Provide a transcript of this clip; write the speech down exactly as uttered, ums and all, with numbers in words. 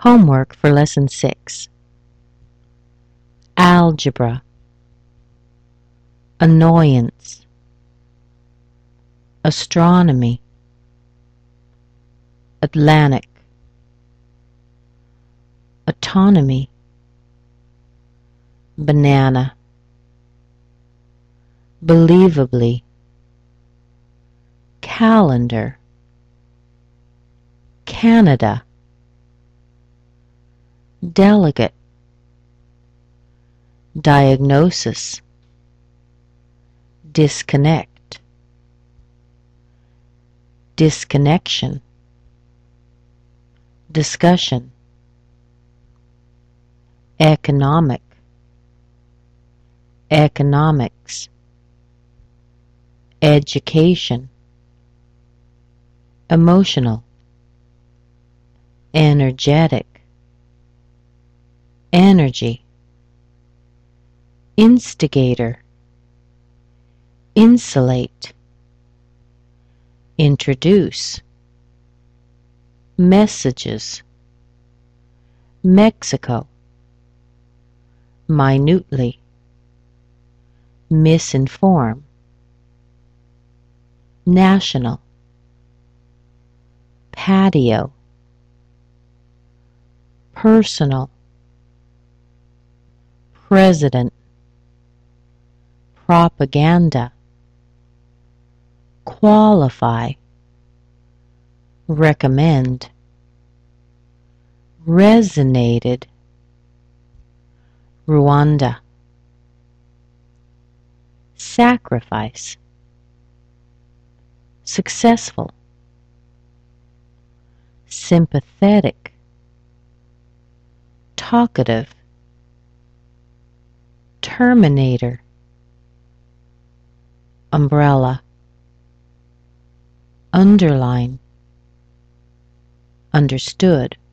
Homework for Lesson six. Algebra. Annoyance. Astronomy. Atlantic. Autonomy. Banana. Believably. Calendar. Canada. Delegate. Diagnosis. Disconnect. Disconnection. Discussion. Economic. Economics. Education. Emotional. Energetic. Energy. Instigator. Insulate. Introduce. Messages. Mexico. Minutely. Misinform. National. Patio. Personal. President. Propaganda. Qualify. Recommend. Resonated. Rwanda. Sacrifice. Successful. Sympathetic. Talkative. Terminator. Umbrella. Underline. Understood.